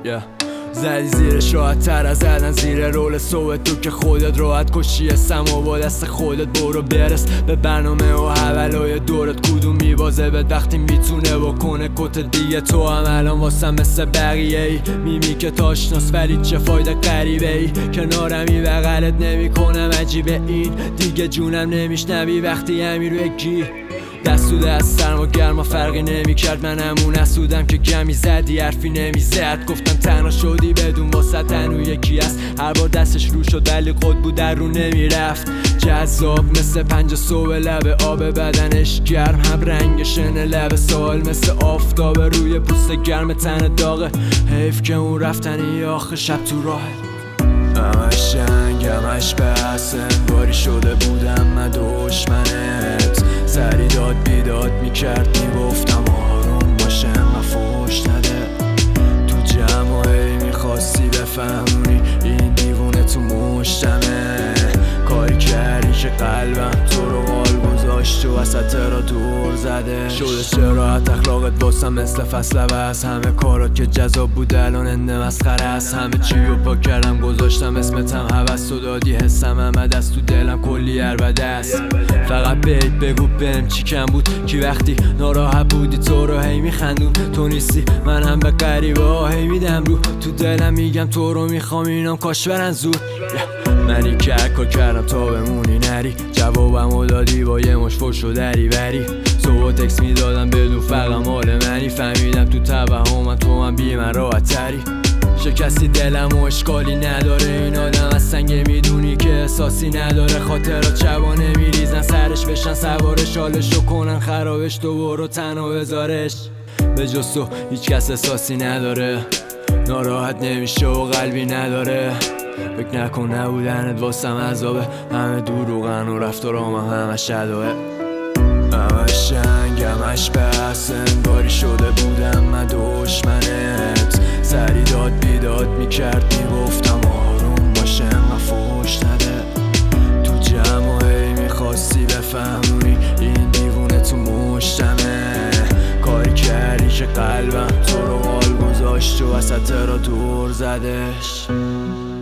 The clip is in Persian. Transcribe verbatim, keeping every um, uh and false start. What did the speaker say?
yeah. زدی زیرش راحت تر از زدن زیر رول صبح تو که خودت راحت کشی سما با دست خودت برو برس به برنامه و حولای دورت کدوم میبازه بد وقتی میتونه بکنه کت دیگه تو هم الان واسم مثل بقیه ای میمی که تاشناس ولی چه فایده غریبه ای کنارمی بغلت نمی کنم عجیبه این دیگه جونم نمیشنوی وقتی همی روی گی دست تو دست سرم و گرما فرقی نمی کرد من همون اسودم که گمی زدی حرفی نمی زد گفتم تنها شدی بدون واسه تنو یکی هست هر بار دستش رو شد ولی خود بود در رو نمی رفت جذاب مثل پنج صبح لب آب بدنش گرم هم رنگ شنه لب سال مثل آفتاب روی پوست گرم تن داغه حیف که اون رفتنی آخه شب تو راه همش جنگ همش بحث انگاری شده بودم من دشمنت سری داد بیداد میکرد میگفتم آروم باشه من فوش نده تو جمعه میخواستی بفهمی این دیوونه تو مشتمه کاری کردی که قلبم تو رو غال گذاشت و وسط را دور زده شده چرا اخلاقت واسم مثل فصل بس همه کارات که جذاب بود الان انده مسخره است همه چی رو پاک کردم گذاشتم اسمتم هوس و دادی حسم همه دست تو دلم کلی عربده است فقط بیت بگو بهم چی کم بود کی وقتی ناراحت بودی تو رو هی میخندون تو نیستی من هم به غریبه ها هی میدم رو تو دلم میگم تو رو میخوام اینام کاش برن زود منی که کار کردم تا بمونی نری جوابمو دادی با یه مش فوش و دری بری صبح تکس میدادم بدون فقط مال منی فهمیدم تو توهم تو هم بی من راحت تری شکستی دلم و اشکالی نداره این آدم از سنگه میدونی که احساسی نداره خاطرات شبانه میریزن سرش بشن سوارش حالشو کنن خرابش تو برو تنها بذارش به جز تو هیچ کس احساسی نداره ناراحت نمیشه و قلبی نداره فکر نکن نبودنت واسم عذابه همه دروغن و رفتارام همه شدوه همش جنگ همش بحث انگاری شده بودم من دشمنت سری داد بیداد میکرد میگفتم آروم باشه من فوش نده تو جمعه میخواستی بفهمی این دیوونه تو مشتمه کاری کردی که قلبم تو رو غال گذاشت و وسط را دور زدش